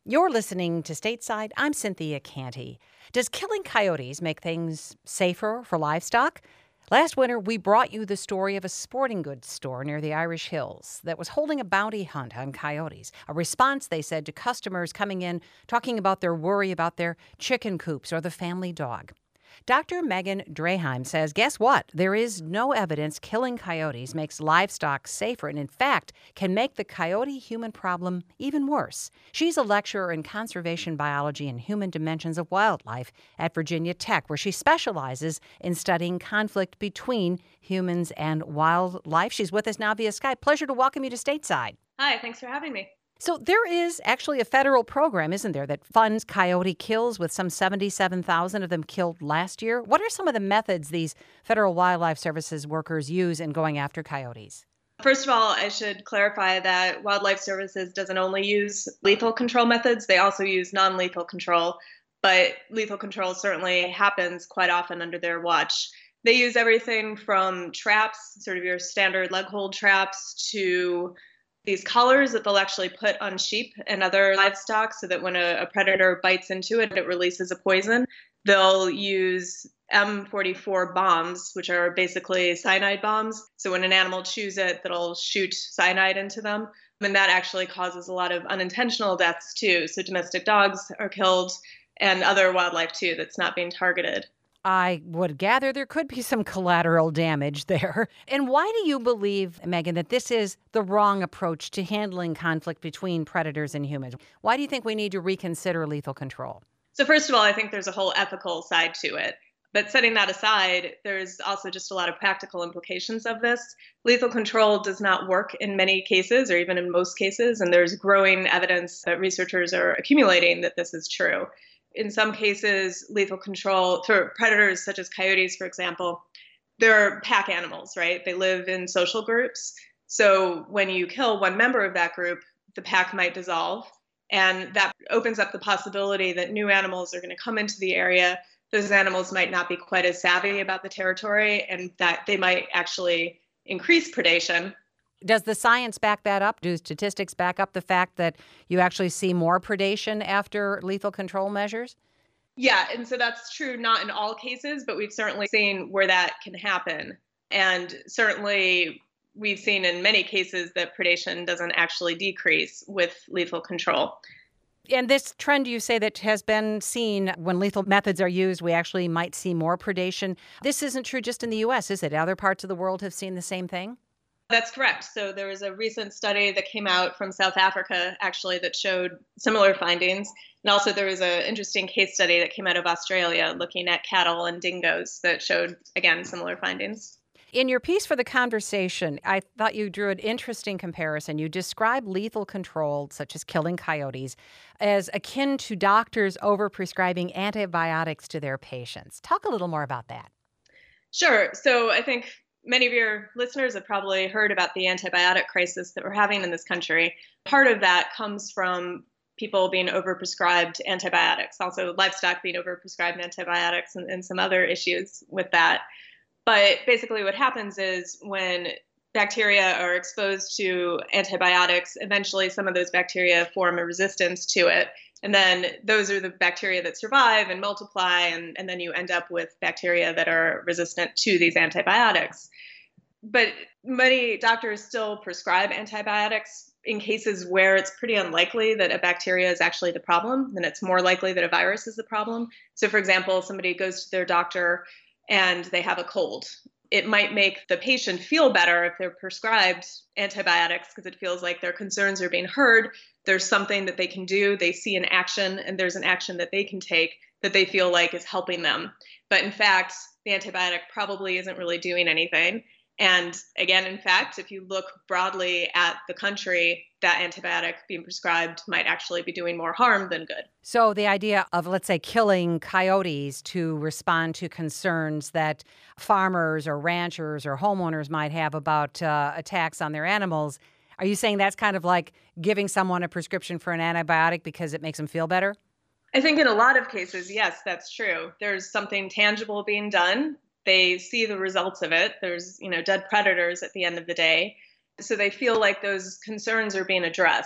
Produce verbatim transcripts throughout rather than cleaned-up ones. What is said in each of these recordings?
You're listening to Stateside. I'm Cynthia Canty. Does killing coyotes make things safer for livestock? Last winter, we brought you the story of a sporting goods store near the Irish Hills that was holding a bounty hunt on coyotes. A response, they said, to customers coming in talking about their worry about their chicken coops or the family dog. Doctor Megan Draheim says, guess what? There is no evidence killing coyotes makes livestock safer and, in fact, can make the coyote-human problem even worse. She's a lecturer in conservation biology and human dimensions of wildlife at Virginia Tech, where she specializes in studying conflict between humans and wildlife. She's with us now via Skype. Pleasure to welcome you to Stateside. Hi, thanks for having me. So there is actually a federal program, isn't there, that funds coyote kills, with some seventy-seven thousand of them killed last year. What are some of the methods these Federal Wildlife Services workers use in going after coyotes? First of all, I should clarify that Wildlife Services doesn't only use lethal control methods, they also use non-lethal control, but lethal control certainly happens quite often under their watch. They use everything from traps, sort of your standard leg hold traps, to these collars that they'll actually put on sheep and other livestock so that when a, a predator bites into it, it releases a poison. They'll use M forty-four bombs, which are basically cyanide bombs. So when an animal chews it, that'll shoot cyanide into them. And that actually causes a lot of unintentional deaths too. So domestic dogs are killed and other wildlife too that's not being targeted. I would gather there could be some collateral damage there. And why do you believe, Megan, that this is the wrong approach to handling conflict between predators and humans? Why do you think we need to reconsider lethal control? So first of all, I think there's a whole ethical side to it. But setting that aside, there's also just a lot of practical implications of this. Lethal control does not work in many cases, or even in most cases, and there's growing evidence that researchers are accumulating that this is true. In some cases, lethal control for predators such as coyotes, for example, they're pack animals, right? They live in social groups. So when you kill one member of that group, the pack might dissolve. And that opens up the possibility that new animals are going to come into the area. Those animals might not be quite as savvy about the territory, and that they might actually increase predation. Does the science back that up? Do statistics back up the fact that you actually see more predation after lethal control measures? Yeah, and so that's true not in all cases, but we've certainly seen where that can happen. And certainly we've seen in many cases that predation doesn't actually decrease with lethal control. And this trend, you say, that has been seen when lethal methods are used, we actually might see more predation. This isn't true just in the U S, is it? Other parts of the world have seen the same thing? That's correct. So there was a recent study that came out from South Africa, actually, that showed similar findings. And also there was an interesting case study that came out of Australia looking at cattle and dingoes that showed, again, similar findings. In your piece for The Conversation, I thought you drew an interesting comparison. You describe lethal control, such as killing coyotes, as akin to doctors overprescribing antibiotics to their patients. Talk a little more about that. Sure. So I think many of your listeners have probably heard about the antibiotic crisis that we're having in this country. Part of that comes from people being overprescribed antibiotics, also livestock being overprescribed antibiotics, and, and some other issues with that. But basically what happens is when bacteria are exposed to antibiotics, eventually some of those bacteria form a resistance to it. And then those are the bacteria that survive and multiply, and, and then you end up with bacteria that are resistant to these antibiotics. But many doctors still prescribe antibiotics in cases where it's pretty unlikely that a bacteria is actually the problem, then it's more likely that a virus is the problem. So for example, somebody goes to their doctor and they have a cold. It might make the patient feel better if they're prescribed antibiotics because it feels like their concerns are being heard. There's something that they can do. They see an action, and there's an action that they can take that they feel like is helping them. But in fact, the antibiotic probably isn't really doing anything. And again, in fact, if you look broadly at the country, that antibiotic being prescribed might actually be doing more harm than good. So the idea of, let's say, killing coyotes to respond to concerns that farmers or ranchers or homeowners might have about uh, attacks on their animals, are you saying that's kind of like giving someone a prescription for an antibiotic because it makes them feel better? I think in a lot of cases, yes, that's true. There's something tangible being done. They see the results of it. There's, you know, dead predators at the end of the day. So they feel like those concerns are being addressed.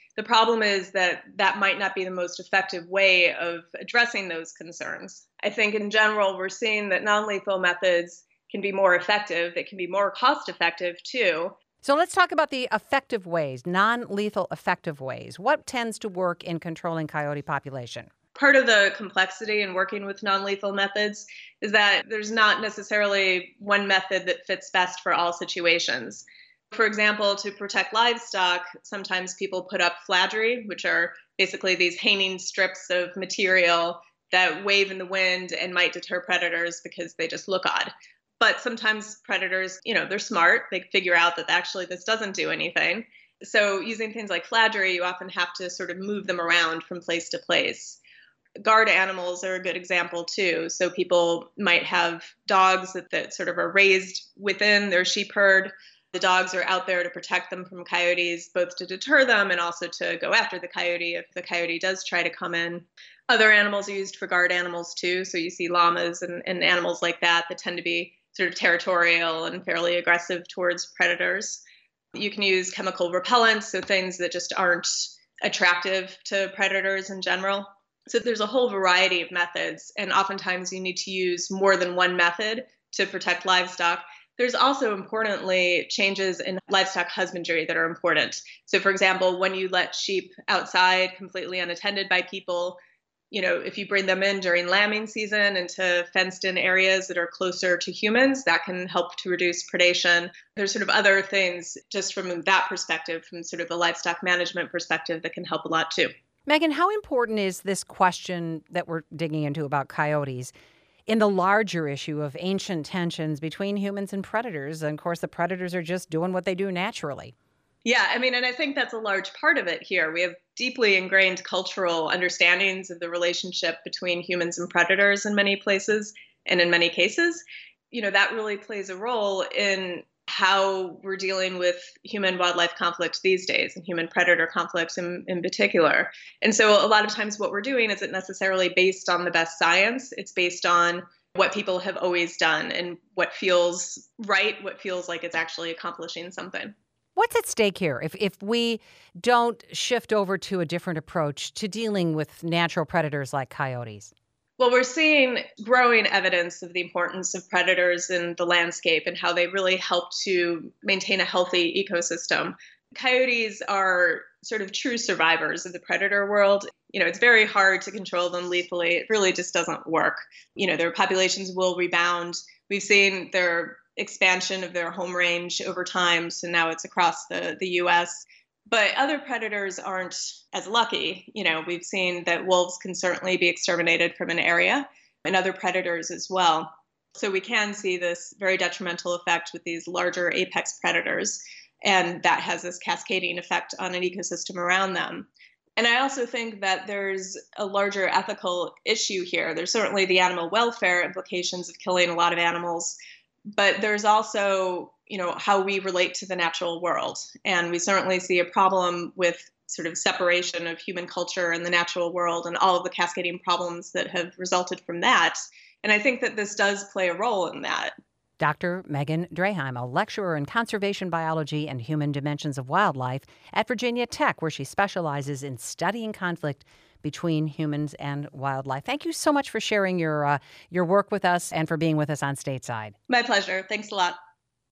The problem is that that might not be the most effective way of addressing those concerns. I think in general, we're seeing that non-lethal methods can be more effective. They can be more cost effective too. So let's talk about the effective ways, non-lethal effective ways. What tends to work in controlling coyote population? Part of the complexity in working with non-lethal methods is that there's not necessarily one method that fits best for all situations. For example, to protect livestock, sometimes people put up fladry, which are basically these hanging strips of material that wave in the wind and might deter predators because they just look odd. But sometimes predators, you know, they're smart. They figure out that actually this doesn't do anything. So using things like fladry, you often have to sort of move them around from place to place. Guard animals are a good example too. So people might have dogs that, that sort of are raised within their sheep herd. The dogs are out there to protect them from coyotes, both to deter them and also to go after the coyote if the coyote does try to come in. Other animals are used for guard animals too. So you see llamas and, and animals like that that tend to be sort of territorial and fairly aggressive towards predators. You can use chemical repellents, so things that just aren't attractive to predators in general. So there's a whole variety of methods, and oftentimes you need to use more than one method to protect livestock. There's also, importantly, changes in livestock husbandry that are important. So, for example, when you let sheep outside completely unattended by people, you know, if you bring them in during lambing season into fenced-in areas that are closer to humans, that can help to reduce predation. There's sort of other things just from that perspective, from sort of the livestock management perspective, that can help a lot too. Megan, how important is this question that we're digging into about coyotes in the larger issue of ancient tensions between humans and predators? And of course, the predators are just doing what they do naturally. Yeah, I mean, and I think that's a large part of it here. We have deeply ingrained cultural understandings of the relationship between humans and predators in many places and in many cases. You know, that really plays a role in how we're dealing with human-wildlife conflict these days, and human-predator conflicts in, in particular. And so a lot of times what we're doing isn't necessarily based on the best science. It's based on what people have always done and what feels right, what feels like it's actually accomplishing something. What's at stake here if, if we don't shift over to a different approach to dealing with natural predators like coyotes? Well, we're seeing growing evidence of the importance of predators in the landscape and how they really help to maintain a healthy ecosystem. Coyotes are sort of true survivors of the predator world. You know, it's very hard to control them lethally. It really just doesn't work. You know, their populations will rebound. We've seen their expansion of their home range over time, so now it's across the, the U S But other predators aren't as lucky. You know, we've seen that wolves can certainly be exterminated from an area, and other predators as well. So we can see this very detrimental effect with these larger apex predators, and that has this cascading effect on an ecosystem around them. And I also think that there's a larger ethical issue here. There's certainly the animal welfare implications of killing a lot of animals, but there's also, you know, how we relate to the natural world. And we certainly see a problem with sort of separation of human culture and the natural world and all of the cascading problems that have resulted from that. And I think that this does play a role in that. Doctor Megan Draheim, a lecturer in conservation biology and human dimensions of wildlife at Virginia Tech, where she specializes in studying conflict between humans and wildlife. Thank you so much for sharing your uh, your work with us and for being with us on Stateside. My pleasure. Thanks a lot.